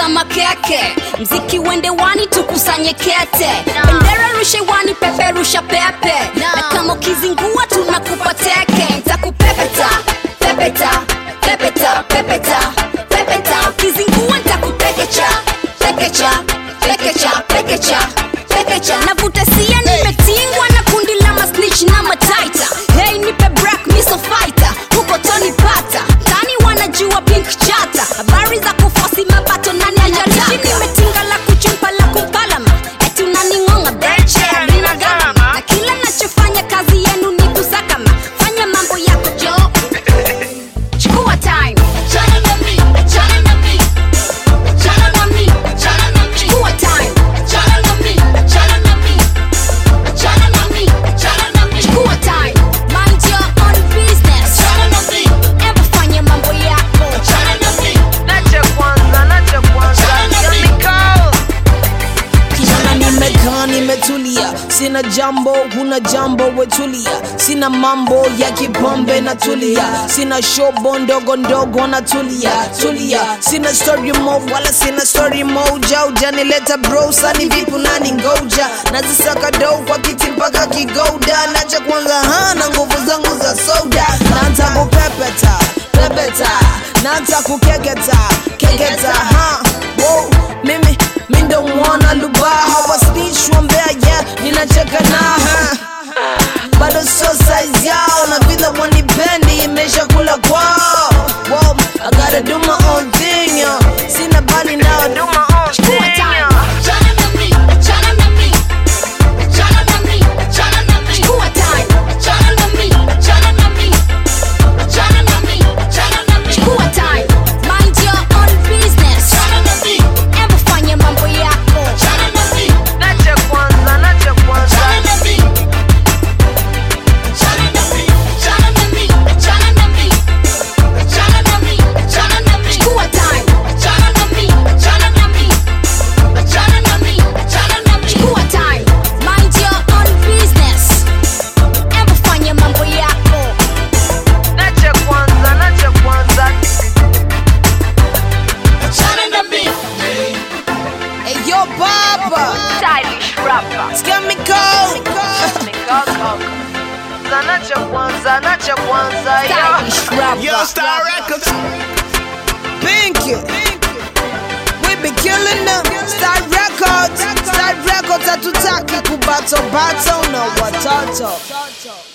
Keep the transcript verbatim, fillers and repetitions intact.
kama keke, mziki wende wani tukusanye kete, bendera rushe wani pepe rusha pepe, na kama ukizingua tunakupa teke. Nitakupepeta, pepeta, pepeta, pepeta, pepeta, ukizingua nitakupekecha, pekecha, pekecha, pekecha, pekecha. Navuta sia nimetingwa na kundi la masnitch na mataita. Hey nipe break me so fighter, huko Tony Pata tani wanajua pink chata, habari za kufosi mabato nani ajalishi. Nimetinga la kuchumpa la kumpalama, eti unaningonga beche nina gama, na kila nachofanya kazi yenu ni kusakama. Fanya mambo yako jo, chukua time, chana na mi, chana na mi, chana na mi, chana na mi, chukua time, chana na mi, chana na mi, chana na mi, chana na mi, chukua time, mind your own business, chana na mi, ever fanya mambo yako, chana na mi, nacha kwanza, nacha kwanza, kijana nimekaa nimetulia, sina jambo huna jambo wetulia, sina mambo ya kipombe na tulia, sina shobo ndogo ndogo na tulia tulia, sina story mo wala sina story moja, ujanileta bro sani vipu nani ngoja, nazisaka do kwa kiti mpaka kigoda, nacha kwanza hana nguvu zangu za soda, naanza kupepeta pepeta, naanza kukeketa keketa ha wow, mimi mindo mwana lubaha wa snitch wa mbea yeah, ninacheka na ha bado so size yao, na vile wanipendi imesha kula kwao. Wow, I gotta do my own thing yo, sina bali now do my own chukua thing time, yo. chana na mi, chana na mi, chana na mi, chana na mi, chukua time, chana na mi, chana na mi, chana na mi, chana na mi, chukua time, mind your own business, chana na mi, ever fanya mambo yako, chana na mi, nacha kwanza, nacha kwanza, chana na mi, chana na mi, chana na mi, chana na mi, chana na mi, chana na mi, chukua time, chana na mi, chana na mi, chana na mi, chana na mi, chukua time, mind your own business, ever fanya mambo yako, nacha kwanza, nacha kwanza, chana na mi. Hey yo papa, stylish rapper, scare me cold mikoko, nacha kwanza, nacha kwanza, yo. Stylish rapper. Yo, Star Records. Pinky, we be killing them. Star Records, Star Records hatutaki kubato bato na watoto.